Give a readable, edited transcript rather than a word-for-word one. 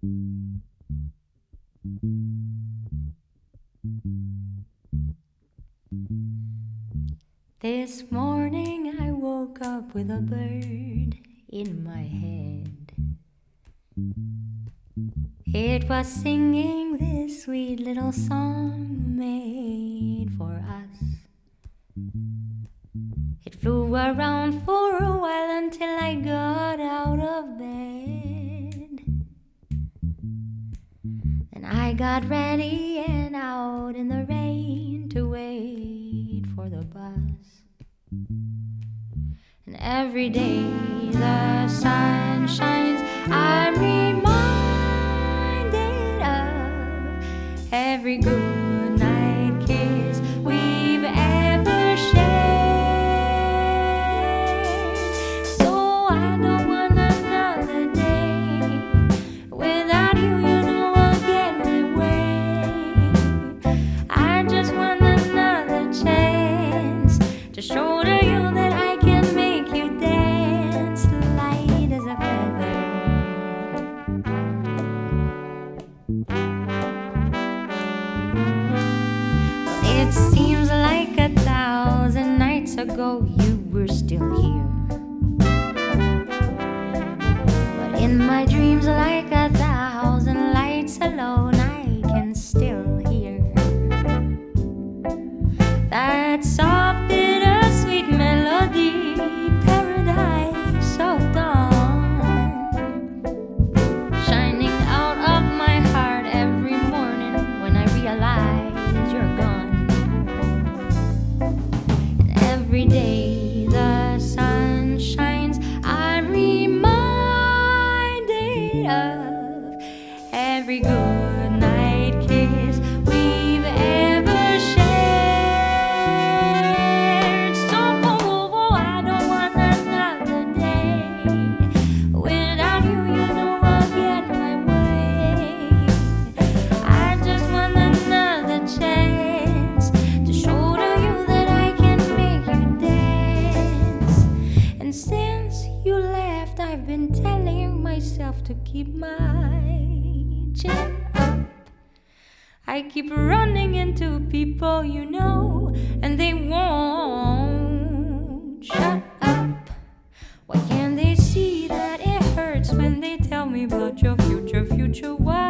This morning I woke up with a bird in my head. It was singing this sweet little song made for us. It flew around for a while until I got out of bed. Then I got ready and out in the rain to wait for the bus. And every day the sun shines, I'm reminded of every good night kiss we've ever shared. So I don't want another day without you, you know I'll get my way. I just want another chance to show to you that I can make you dance light as a feather. It seems like 1,000 nights ago you were still here, but in my dreams like 1,000 lights alone I can still hear that soft bittersweet melody, paradise of dawn, shining out of my heart every morning when I realize you're gone. And every day the sun shines, I'm reminded of every good night kiss we've ever shared. So I don't want another day without you, you know I'll get my way. I just want another chance to show to you that I can make you dance. And since you left, I've been telling myself to keep my chin up. I keep running into people you know, and they won't shut up. Why can't they see that it hurts when they tell me about your future, future wife?